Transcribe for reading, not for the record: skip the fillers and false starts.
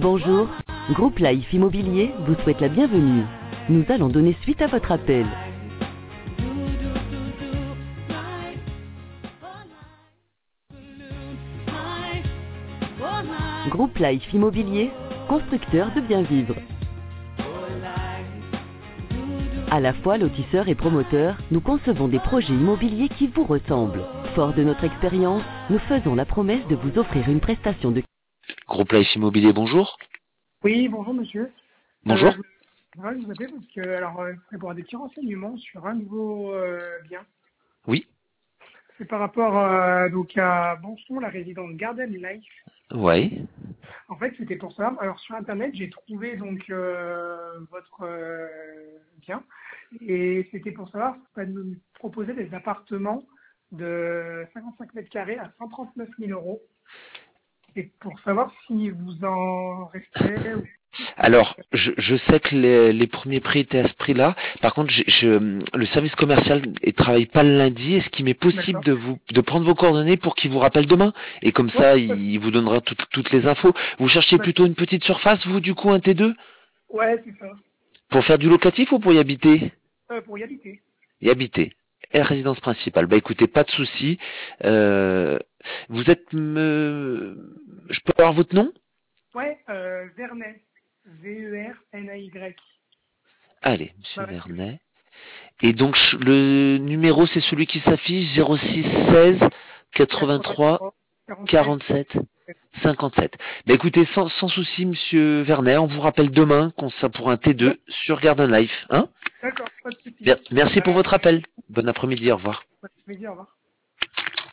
Bonjour, Groupe Life Immobilier vous souhaite la bienvenue. Nous allons donner suite à votre appel. Groupe Life Immobilier, constructeur de bien vivre. À la fois lotisseur et promoteur, nous concevons des projets immobiliers qui vous ressemblent. Fort de notre expérience, nous faisons la promesse de vous offrir une prestation de... Groupe Life Immobilier, bonjour. Oui, bonjour monsieur. Bonjour. Je vous appelle parce que c'est pour avoir des petits renseignements sur un nouveau bien. Oui. C'est par rapport donc à Banson, la résidence Garden Life. Ouais. En fait, c'était pour ça. Alors sur internet, j'ai trouvé donc votre bien et c'était pour savoir si ça nous proposait des appartements de 55 mètres carrés à 139 000 euros. Et pour savoir si vous en restez. Alors, je sais que les premiers prix étaient à ce prix-là. Par contre, le service commercial ne travaille pas le lundi. Est-ce qu'il m'est possible de prendre vos coordonnées pour qu'il vous rappelle demain? Et comme ça, il vous donnera toutes les infos. Vous cherchez plutôt une petite surface, vous, du coup, un T2? Ouais, c'est ça. Pour faire du locatif ou pour y habiter? Pour y habiter. Y habiter. Et résidence principale. Bah écoutez, pas de souci. Vous êtes... Je peux avoir votre nom? Ouais, Vernet. V-E-R-N-A-Y. Allez, monsieur Vernet. Et donc, le numéro, c'est celui qui s'affiche, 06 16 83 47 57. Bah écoutez, sans souci, monsieur Vernet, on vous rappelle demain qu'on sera pour un T2 sur Garden Life. Hein? D'accord, pas de souci. Merci pour votre appel. Bon après-midi, au revoir. Bon après-midi, au revoir.